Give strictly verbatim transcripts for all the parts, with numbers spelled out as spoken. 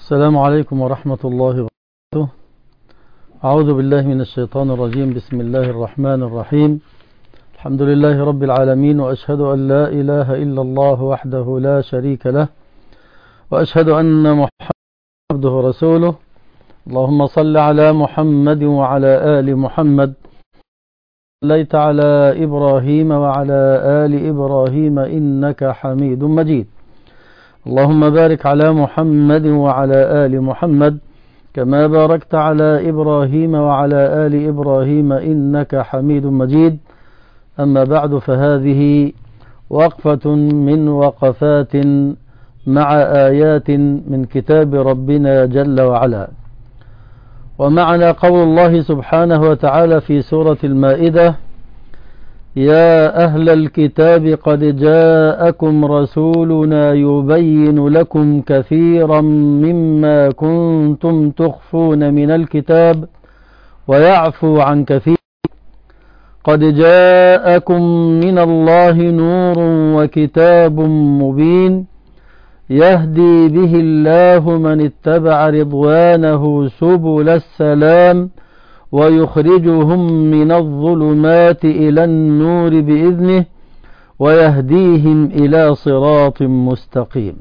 السلام عليكم ورحمة الله وبركاته. أعوذ بالله من الشيطان الرجيم. بسم الله الرحمن الرحيم. الحمد لله رب العالمين، وأشهد أن لا إله إلا الله وحده لا شريك له، وأشهد أن محمدا عبده ورسوله. اللهم صل على محمد وعلى آل محمد، صليت على إبراهيم وعلى آل إبراهيم إنك حميد مجيد. اللهم بارك على محمد وعلى آل محمد كما باركت على إبراهيم وعلى آل إبراهيم إنك حميد مجيد. أما بعد، فهذه وقفة من وقفات مع آيات من كتاب ربنا جل وعلا. ومعنا قول الله سبحانه وتعالى في سورة المائدة: يا أهل الكتاب قد جاءكم رسولنا يبين لكم كثيرا مما كنتم تخفون من الكتاب ويعفو عن كثير، قد جاءكم من الله نور وكتاب مبين يهدي به الله من اتبع رضوانه سبل السلام ويخرجهم من الظلمات إلى النور بإذنه ويهديهم إلى صراط مستقيم.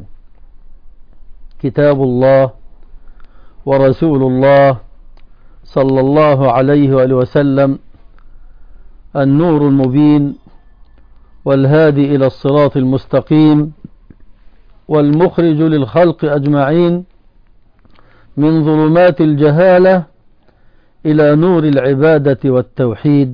كتاب الله ورسول الله صلى الله عليه وآله وسلم النور المبين والهادي إلى الصراط المستقيم والمخرج للخلق أجمعين من ظلمات الجهالة إلى نور العبادة والتوحيد،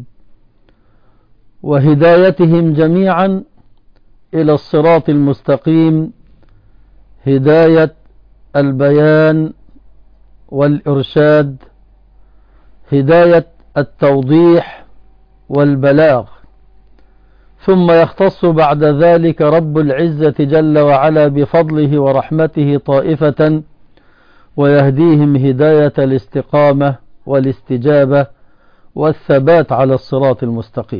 وهدايتهم جميعا إلى الصراط المستقيم، هداية البيان والإرشاد، هداية التوضيح والبلاغ. ثم يختص بعد ذلك رب العزة جل وعلا بفضله ورحمته طائفة ويهديهم هداية الاستقامة والاستجابة والثبات على الصراط المستقيم.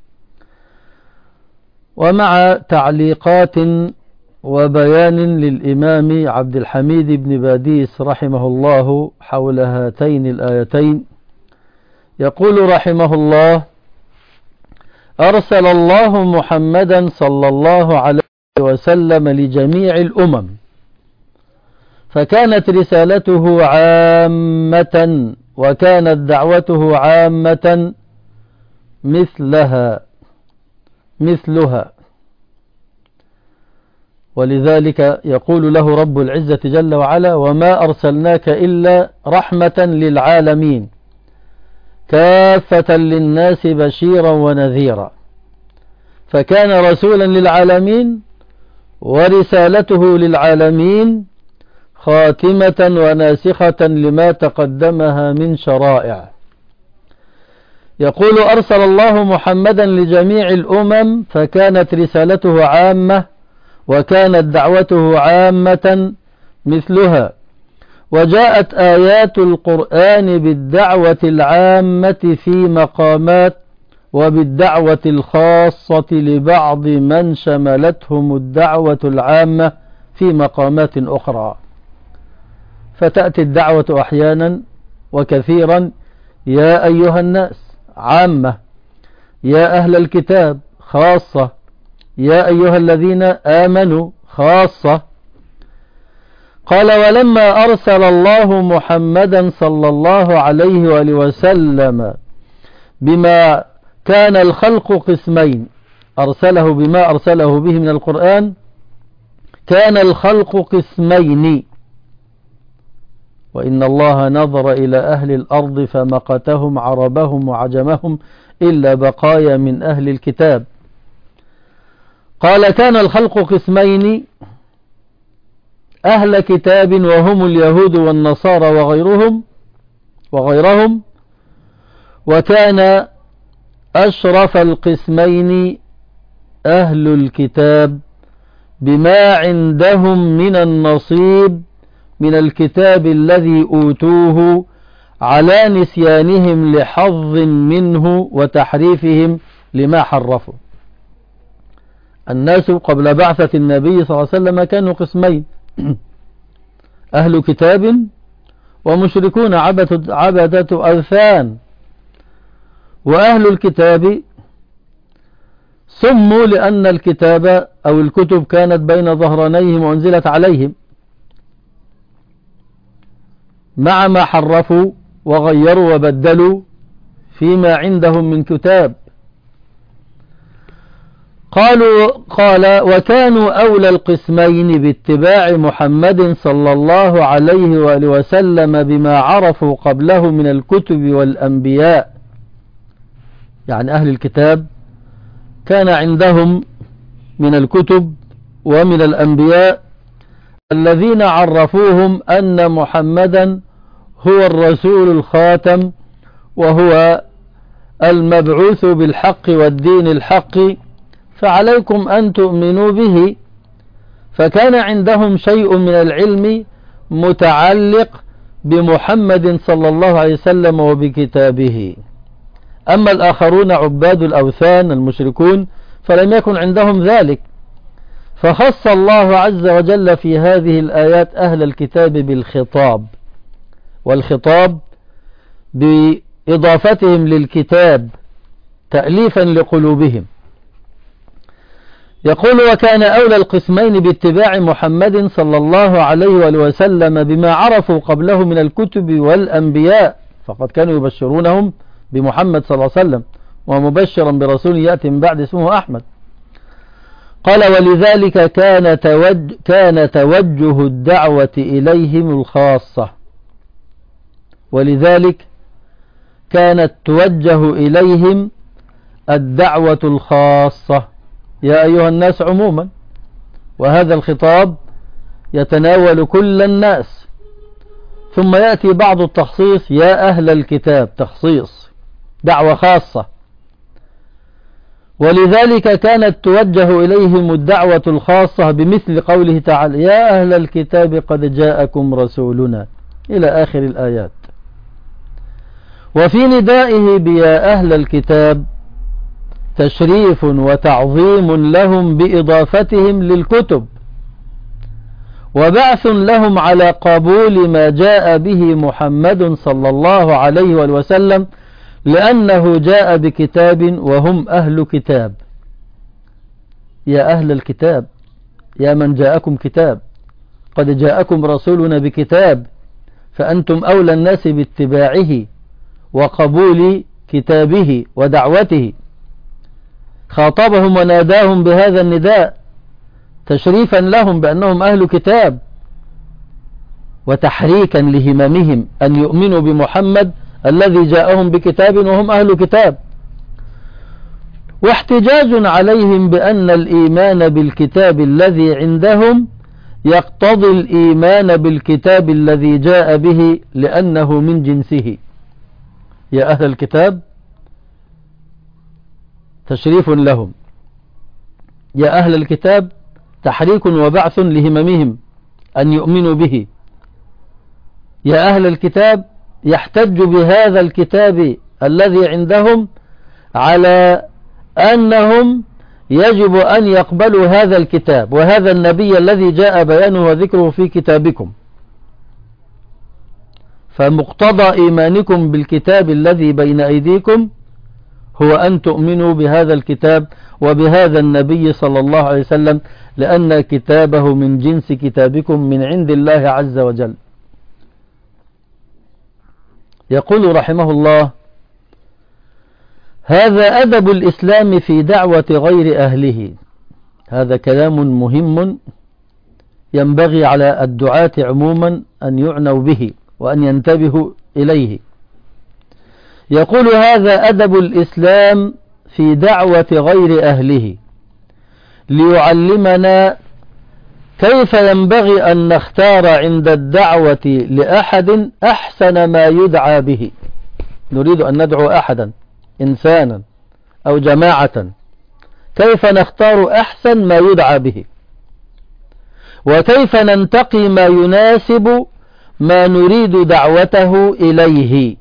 ومع تعليقات وبيان للإمام عبد الحميد بن باديس رحمه الله حول هاتين الآيتين، يقول رحمه الله: أرسل الله محمدا صلى الله عليه وسلم لجميع الأمم، فكانت رسالته عامة وكانت دعوته عامة مثلها مثلها ولذلك يقول له رب العزة جل وعلا: وما أرسلناك إلا رحمة للعالمين كافة للناس بشيرا ونذيرا. فكان رسولا للعالمين ورسالته للعالمين خاتمة وناسخة لما تقدمها من شرائع. يقول: أرسل الله محمدا لجميع الأمم، فكانت رسالته عامة وكانت دعوته عامة مثلها. وجاءت آيات القرآن بالدعوة العامة في مقامات، وبالدعوة الخاصة لبعض من شملتهم الدعوة العامة في مقامات أخرى. فتأتي الدعوة أحيانا وكثيرا يا أيها الناس عامة، يا أهل الكتاب خاصة، يا أيها الذين آمنوا خاصة. قال: ولما أرسل الله محمدا صلى الله عليه وآله وسلم بما كان الخلق قسمين، أرسله بما أرسله به من القرآن، كان الخلق قسمين، وإن الله نظر إلى أهل الأرض فمقتهم عربهم وعجمهم إلا بقايا من أهل الكتاب. قال: كان الخلق قسمين، أهل كتاب وهم اليهود والنصارى وغيرهم وغيرهم وكان أشرف القسمين أهل الكتاب بما عندهم من النصيب من الكتاب الذي أوتوه على نسيانهم لحظ منه وتحريفهم لما حرفوا. الناس قبل بعثة النبي صلى الله عليه وسلم كانوا قسمين: أهل كتاب ومشركون عبدة أوثان. وأهل الكتاب سموا لأن الكتاب أو الكتب كانت بين ظهرانيهم وأنزلت عليهم، مع ما حرفوا وغيروا وبدلوا فيما عندهم من كتاب. قالوا قال وكانوا أولى القسمين باتباع محمد صلى الله عليه وآله وسلم بما عرفوا قبله من الكتب والأنبياء. يعني أهل الكتاب كان عندهم من الكتب ومن الأنبياء الذين عرفوهم أن محمدا هو الرسول الخاتم وهو المبعوث بالحق والدين الحق، فعليكم أن تؤمنوا به. فكان عندهم شيء من العلم متعلق بمحمد صلى الله عليه وسلم وبكتابه. أما الآخرون عباد الأوثان المشركون فلم يكن عندهم ذلك، فخص الله عز وجل في هذه الآيات أهل الكتاب بالخطاب، والخطاب بإضافتهم للكتاب تأليفا لقلوبهم. يقول وكان أولى القسمين باتباع محمد صلى الله عليه وآله وسلم بما عرفوا قبله من الكتب والأنبياء، فقد كانوا يبشرونهم بمحمد صلى الله عليه وسلم ومبشرا برسول يأتي من بعد اسمه أحمد. قال ولذلك كان توجه, كان توجه الدعوة إليهم الخاصة، ولذلك كانت توجه إليهم الدعوة الخاصة يا أيها الناس عموما، وهذا الخطاب يتناول كل الناس. ثم يأتي بعض التخصيص يا أهل الكتاب، تخصيص دعوة خاصة. ولذلك كانت توجه إليهم الدعوة الخاصة بمثل قوله تعالى يا أهل الكتاب قد جاءكم رسولنا إلى آخر الآيات. وفي ندائه بيا أهل الكتاب تشريف وتعظيم لهم بإضافتهم للكتب، وبعث لهم على قبول ما جاء به محمد صلى الله عليه وسلم، لأنه جاء بكتاب وهم أهل كتاب. يا أهل الكتاب، يا من جاءكم كتاب، قد جاءكم رسولنا بكتاب، فأنتم أولى الناس باتباعه وقبول كتابه ودعوته. خاطبهم وناداهم بهذا النداء تشريفا لهم بأنهم أهل كتاب، وتحريكا لهممهم أن يؤمنوا بمحمد الذي جاءهم بكتاب وهم أهل كتاب، واحتجاج عليهم بأن الإيمان بالكتاب الذي عندهم يقتضي الإيمان بالكتاب الذي جاء به لأنه من جنسه. يا أهل الكتاب تشريف لهم، يا أهل الكتاب تحريك وبعث لهممهم أن يؤمنوا به. يا أهل الكتاب يحتج بهذا الكتاب الذي عندهم على أنهم يجب أن يقبلوا هذا الكتاب وهذا النبي الذي جاء بيانه وذكره في كتابكم. فمقتضى إيمانكم بالكتاب الذي بين أيديكم هو أن تؤمنوا بهذا الكتاب وبهذا النبي صلى الله عليه وسلم، لأن كتابه من جنس كتابكم من عند الله عز وجل. يقول رحمه الله هذا أدب الإسلام في دعوة غير أهله. هذا كلام مهم ينبغي على الدعاة عموما أن يعنوا به وأن ينتبهوا إليه. يقول هذا أدب الإسلام في دعوة غير أهله ليعلمنا كيف ينبغي أن نختار عند الدعوة لأحد أحسن ما يدعى به. نريد أن ندعو أحدا إنسانا أو جماعة، كيف نختار أحسن ما يدعى به، وكيف ننتقي ما يناسب ما نريد دعوته إليه.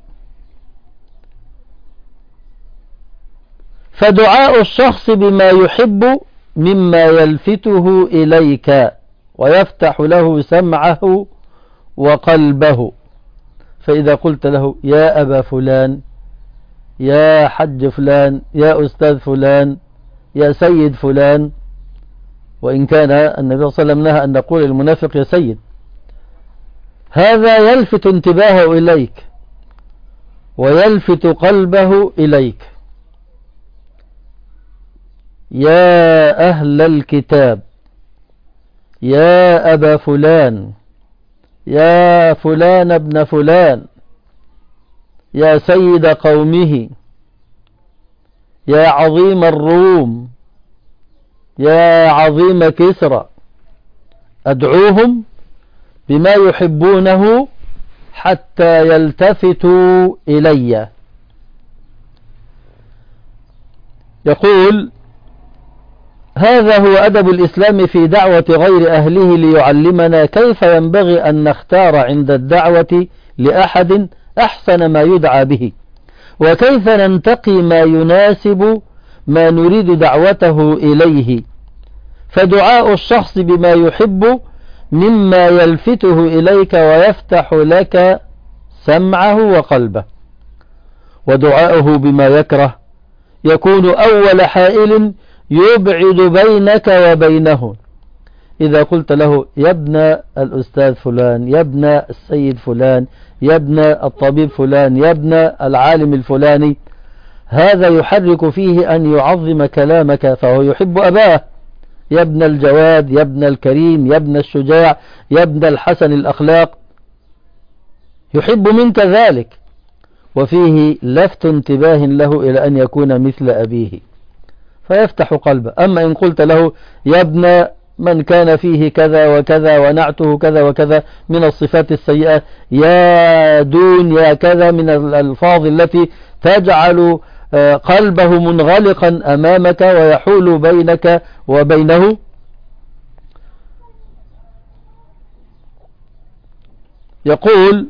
فدعاء الشخص بما يحب مما يلفته إليك ويفتح له سمعه وقلبه. فإذا قلت له يا أبا فلان، يا حج فلان، يا أستاذ فلان، يا سيد فلان، وإن كان النبي صلى الله عليه وسلم نهى أن نقول المنافق يا سيد، هذا يلفت انتباهه إليك ويلفت قلبه إليك. يا أهل الكتاب، يا أبا فلان، يا فلان ابن فلان، يا سيد قومه، يا عظيم الروم، يا عظيم كسرى. أدعوهم بما يحبونه حتى يلتفتوا إلي. يقول هذا هو أدب الإسلام في دعوة غير أهله ليعلمنا كيف ينبغي أن نختار عند الدعوة لأحد أحسن ما يدعى به، وكيف ننتقي ما يناسب ما نريد دعوته إليه. فدعاء الشخص بما يحب مما يلفته إليك ويفتح لك سمعه وقلبه، ودعاؤه بما يكره يكون أول حائل يبعد بينك وبينه. إذا قلت له يا ابن الأستاذ فلان، يا ابن السيد فلان، يا ابن الطبيب فلان، يا ابن العالم الفلاني، هذا يحرك فيه أن يعظم كلامك، فهو يحب أباه. يا ابن الجواد، يا ابن الكريم، يا ابن الشجاع، يا ابن الحسن الأخلاق، يحب منك ذلك، وفيه لفت انتباه له إلى أن يكون مثل أبيه فيفتح قلبه. أما إن قلت له يا ابن من كان فيه كذا وكذا ونعته كذا وكذا من الصفات السيئة، يا دون، يا كذا من الألفاظ التي تجعل قلبه منغلقا أمامك ويحول بينك وبينه، يقول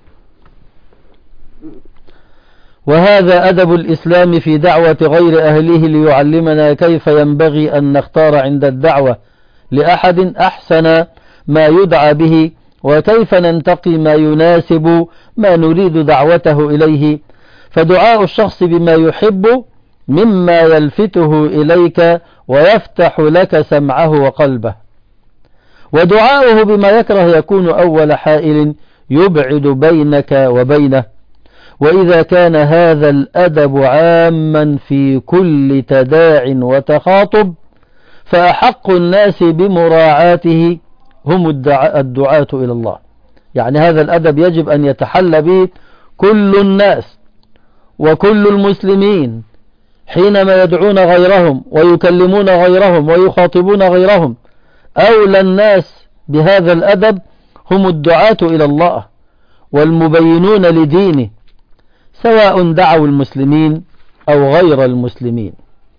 وهذا أدب الإسلام في دعوة غير أهله ليعلمنا كيف ينبغي أن نختار عند الدعوة لأحد أحسن ما يدعى به، وكيف ننتقي ما يناسب ما نريد دعوته إليه. فدعاء الشخص بما يحب مما يلفته إليك ويفتح لك سمعه وقلبه، ودعاؤه بما يكره يكون أول حائل يبعد بينك وبينه. وإذا كان هذا الأدب عاما في كل تداع وتخاطب، فأحق الناس بمراعاته هم الدعاة إلى الله. يعني هذا الأدب يجب أن يتحلى به كل الناس وكل المسلمين حينما يدعون غيرهم ويكلمون غيرهم ويخاطبون غيرهم. أولى الناس بهذا الأدب هم الدعاة إلى الله والمبينون لدينه، سواء دعوا المسلمين أو غير المسلمين.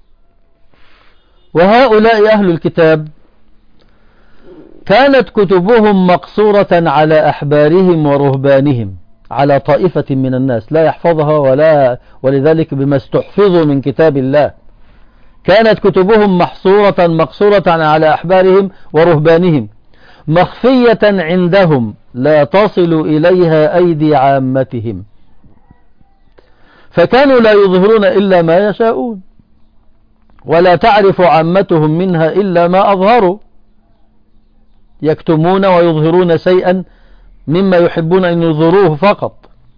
وهؤلاء أهل الكتاب كانت كتبهم مقصورة على أحبارهم ورهبانهم، على طائفة من الناس لا يحفظها ولا ولذلك بما استحفظوا من كتاب الله. كانت كتبهم محصورة مقصورة على أحبارهم ورهبانهم، مخفية عندهم لا تصل إليها أيدي عامتهم، فكانوا لا يظهرون إلا ما يشاءون، ولا تعرف عامتهم منها إلا ما أظهروا، يكتمون ويظهرون شيئا مما يحبون أن يظهروه فقط.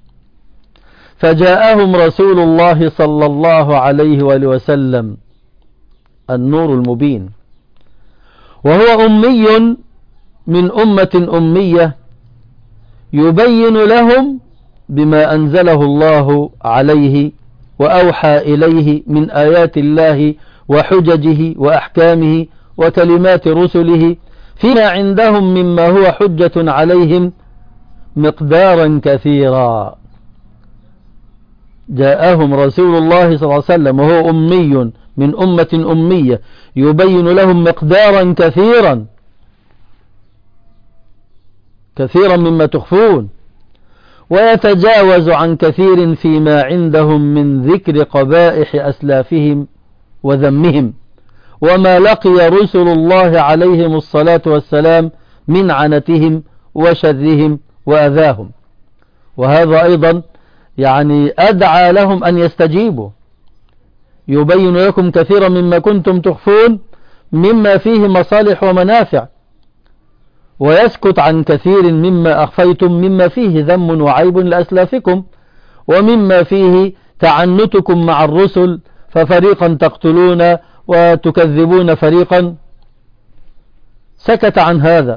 فجاءهم رسول الله صلى الله عليه وآله وسلم النور المبين، وهو أمي من أمة أمية يبين لهم بما أنزله الله عليه وأوحى إليه من آيات الله وحججه وأحكامه وكلمات رسله، فيما عندهم مما هو حجة عليهم مقدارا كثيرا. جاءهم رسول الله صلى الله عليه وسلم وهو أمي من أمة أمية يبين لهم مقدارا كثيرا كثيرا مما تخفون، ويتجاوز عن كثير فيما عندهم من ذكر قبائح أسلافهم وذمهم، وما لقي رسل الله عليهم الصلاة والسلام من عنتهم وشرهم وأذاهم، وهذا أيضا يعني أدعى لهم أن يستجيبوا. يبين لكم كثيرا مما كنتم تخفون مما فيه مصالح ومنافع، ويسكت عن كثير مما أخفيتم مما فيه ذم وعيب لأسلافكم، ومما فيه تعنتكم مع الرسل، ففريقا تقتلون وتكذبون فريقا. سكت عن هذا.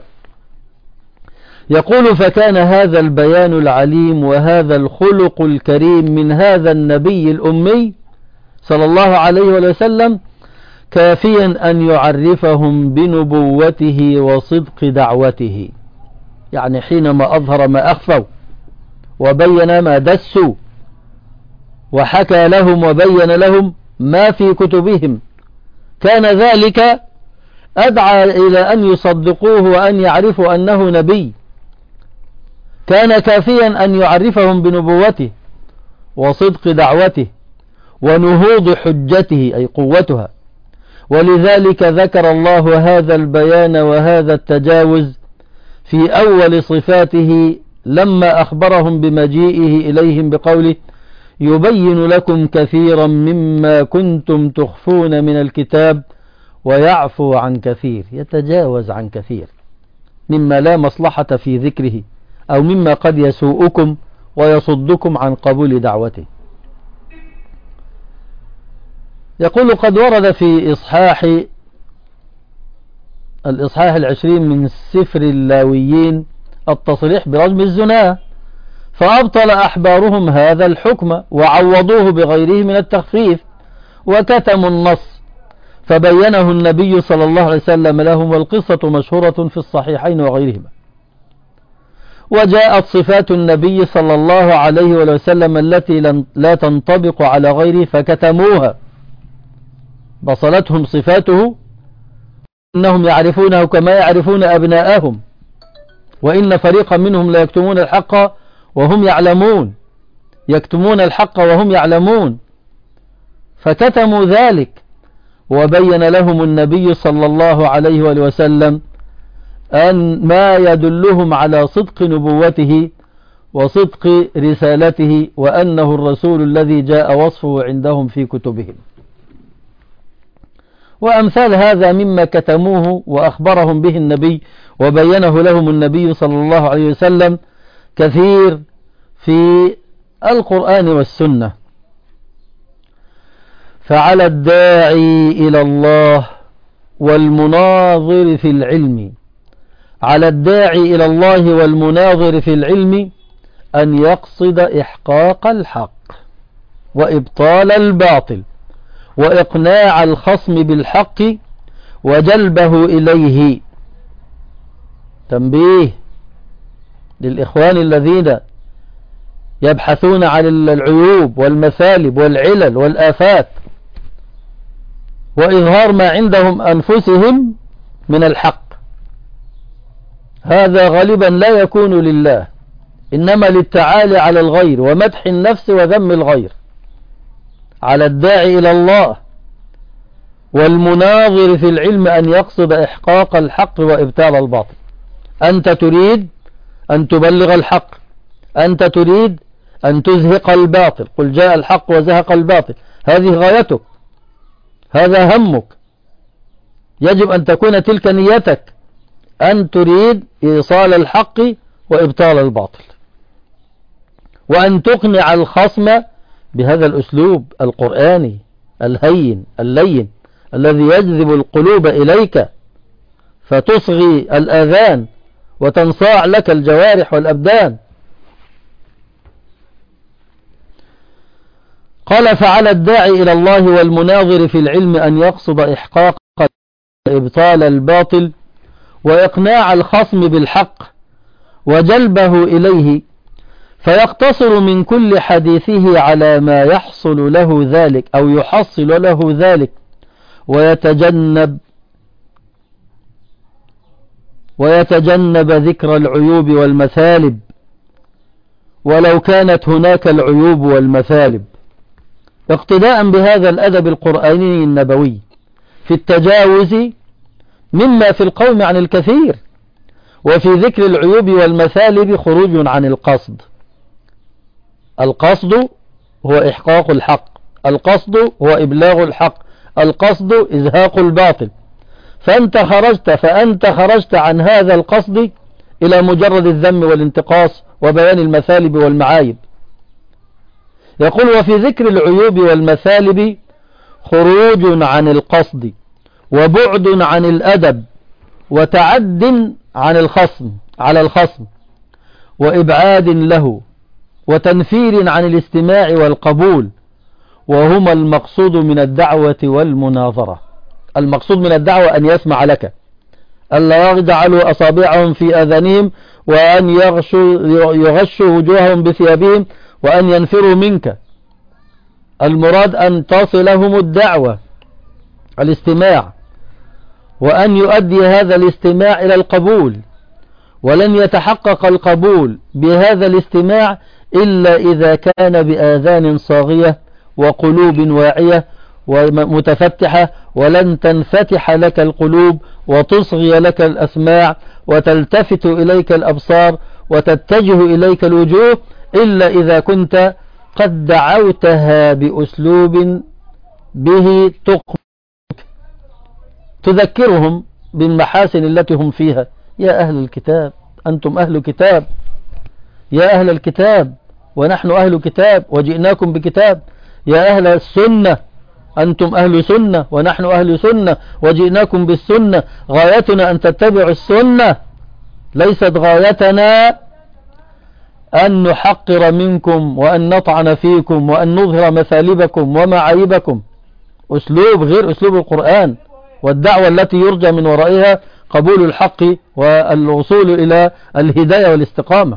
يقول: فكان هذا البيان العليم وهذا الخلق الكريم من هذا النبي الأمي صلى الله عليه وسلم كافيا أن يعرفهم بنبوته وصدق دعوته. يعني حينما أظهر ما أخفوا وبين ما دسوا وحكى لهم وبين لهم ما في كتبهم، كان ذلك أدعى إلى أن يصدقوه وأن يعرفوا أنه نبي. كان كافيا أن يعرفهم بنبوته وصدق دعوته ونهوض حجته أي قوتها. ولذلك ذكر الله هذا البيان وهذا التجاوز في أول صفاته لما أخبرهم بمجيئه إليهم بقوله: يبين لكم كثيرا مما كنتم تخفون من الكتاب ويعفو عن كثير. يتجاوز عن كثير مما لا مصلحة في ذكره أو مما قد يسوءكم ويصدكم عن قبول دعوته. يقول: قد ورد في إصحاح الإصحاح العشرين من سفر اللاويين التصريح برجم الزنا، فأبطل أحبارهم هذا الحكم وعوضوه بغيره من التخفيف وكتموا النص، فبينه النبي صلى الله عليه وسلم لهم، والقصة مشهورة في الصحيحين وغيرهما. وجاءت صفات النبي صلى الله عليه وسلم التي لا تنطبق على غيره فكتموها، بصلتهم صفاته إنهم يعرفونه كما يعرفون أبناءهم، وإن فريقا منهم لا يكتمون الحق وهم يعلمون، يكتمون الحق وهم يعلمون، فكتموا ذلك. وبين لهم النبي صلى الله عليه وسلم أن ما يدلهم على صدق نبوته وصدق رسالته، وأنه الرسول الذي جاء وصفه عندهم في كتبهم. وأمثال هذا مما كتموه وأخبرهم به النبي وبينه لهم النبي صلى الله عليه وسلم كثير في القرآن والسنة. فعلى الداعي إلى الله والمناظر في العلم على الداعي إلى الله والمناظر في العلم أن يقصد إحقاق الحق وإبطال الباطل وإقناع الخصم بالحق وجلبه إليه. تنبيه للإخوان الذين يبحثون عن العيوب والمثالب والعلل والآفات وإظهار ما عندهم أنفسهم من الحق. هذا غالبا لا يكون لله، إنما للتعالي على الغير ومدح النفس وذم الغير. على الداعي إلى الله والمناظر في العلم أن يقصد إحقاق الحق وإبطال الباطل. أنت تريد أن تبلغ الحق، أنت تريد أن تزهق الباطل، قل جاء الحق وزهق الباطل، هذه غايتك، هذا همك، يجب أن تكون تلك نيتك، أن تريد إيصال الحق وإبطال الباطل، وأن تقنع الخصم بهذا الأسلوب القرآني الهين اللين الذي يجذب القلوب إليك فتصغي الآذان وتنصاع لك الجوارح والأبدان. قال: فعلى الداعي إلى الله والمناظر في العلم أن يقصد إحقاق إبطال الباطل وإقناع الخصم بالحق وجلبه إليه، فيقتصر من كل حديثه على ما يحصل له ذلك أو يحصل له ذلك، ويتجنب ويتجنب ذكر العيوب والمثالب ولو كانت هناك العيوب والمثالب، اقتداء بهذا الأدب القرآني النبوي في التجاوز مما في القوم عن الكثير وفي ذكر العيوب والمثالب خروج عن القصد. القصد هو إحقاق الحق، القصد هو إبلاغ الحق، القصد إزهاق الباطل. فأنت خرجت فأنت خرجت عن هذا القصد إلى مجرد الذم والانتقاص وبيان المثالب والمعايب. يقول وفي ذكر العيوب والمثالب خروج عن القصد وبعد عن الأدب وتعد عن الخصم على الخصم وإبعاد له وتنفير عن الاستماع والقبول، وهما المقصود من الدعوة والمناظرة. المقصود من الدعوة أن يسمع لك، ألا يجعلوا أصابعهم في آذانهم وأن يغشوا, يغشوا وجوههم بثيابهم وأن ينفروا منك. المراد أن تصلهم الدعوة الاستماع، وأن يؤدي هذا الاستماع إلى القبول، ولن يتحقق القبول بهذا الاستماع إلا إذا كان بآذان صاغية وقلوب واعية ومتفتحة، ولن تنفتح لك القلوب وتصغي لك الأسماع وتلتفت إليك الأبصار وتتجه إليك الوجوه إلا إذا كنت قد دعوتها بأسلوب به تذكرهم بالمحاسن التي هم فيها. يا أهل الكتاب، أنتم أهل كتاب، يا أهل الكتاب ونحن أهل كتاب وجئناكم بكتاب. يا أهل السنة، أنتم أهل سنة ونحن أهل سنة وجئناكم بالسنة. غايتنا أن تتبعوا السنة، ليست غايتنا أن نحقر منكم وأن نطعن فيكم وأن نظهر مثالبكم ومعايبكم. أسلوب غير أسلوب القرآن والدعوة التي يرجى من ورائها قبول الحق والوصول إلى الهداية والاستقامة.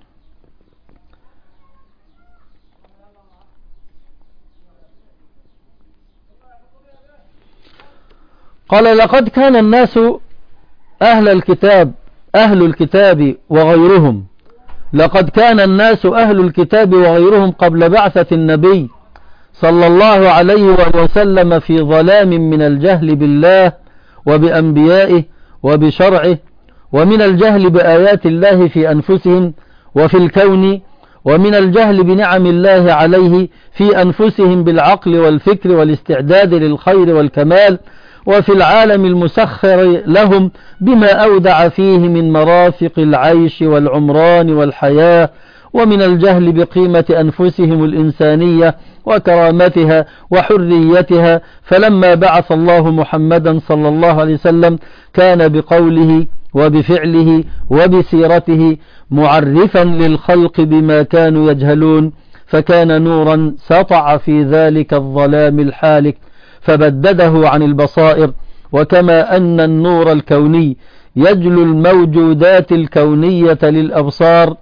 قال لقد كان الناس أهل الكتاب أهل الكتاب وغيرهم لقد كان الناس أهل الكتاب وغيرهم قبل بعثة النبي صلى الله عليه وسلم في ظلام من الجهل بالله وبأنبيائه وبشرعه، ومن الجهل بآيات الله في أنفسهم وفي الكون، ومن الجهل بنعم الله عليه في أنفسهم بالعقل والفكر والاستعداد للخير والكمال، وفي العالم المسخر لهم بما أودع فيه من مرافق العيش والعمران والحياة، ومن الجهل بقيمة أنفسهم الإنسانية وكرامتها وحريتها. فلما بعث الله محمدا صلى الله عليه وسلم كان بقوله وبفعله وبسيرته معرفا للخلق بما كانوا يجهلون، فكان نورا سطع في ذلك الظلام الحالك فبدده عن البصائر. وكما أن النور الكوني يجلو الموجودات الكونية للأبصار،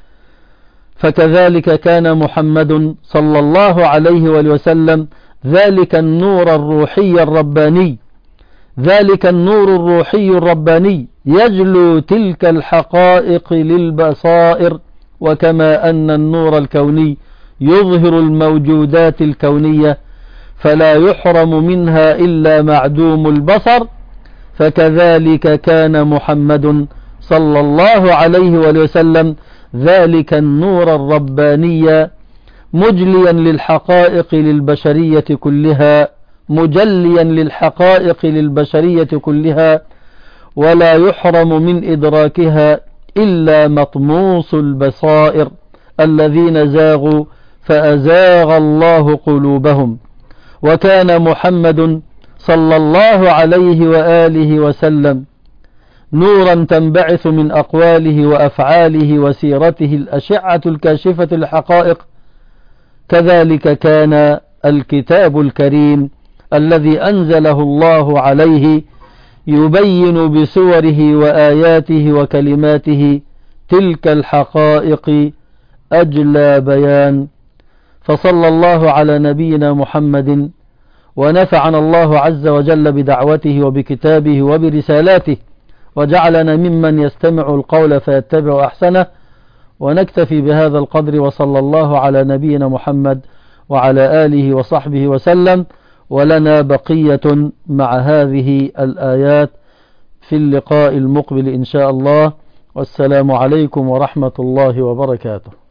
فكذلك كان محمد صلى الله عليه وسلم ذلك النور الروحي الرباني ذلك النور الروحي الرباني يجلو تلك الحقائق للبصائر. وكما أن النور الكوني يظهر الموجودات الكونية فلا يحرم منها إلا معدوم البصر، فكذلك كان محمد صلى الله عليه وسلم ذلك النور الرباني مجليا للحقائق للبشرية كلها مجليا للحقائق للبشرية كلها ولا يحرم من إدراكها إلا مطموس البصائر الذين زاغوا فأزاغ الله قلوبهم. وكان محمد صلى الله عليه وآله وسلم نورا تنبعث من أقواله وأفعاله وسيرته الأشعة الكاشفة للحقائق. كذلك كان الكتاب الكريم الذي أنزله الله عليه يبين بسوره وآياته وكلماته تلك الحقائق أجلى بيان. فصلى الله على نبينا محمد ونفعنا الله عز وجل بدعوته وبكتابه وبرسالاته، وجعلنا ممن يستمع القول فيتبع أحسنه. ونكتفي بهذا القدر، وصلى الله على نبينا محمد وعلى آله وصحبه وسلم. ولنا بقية مع هذه الآيات في اللقاء المقبل إن شاء الله. والسلام عليكم ورحمة الله وبركاته.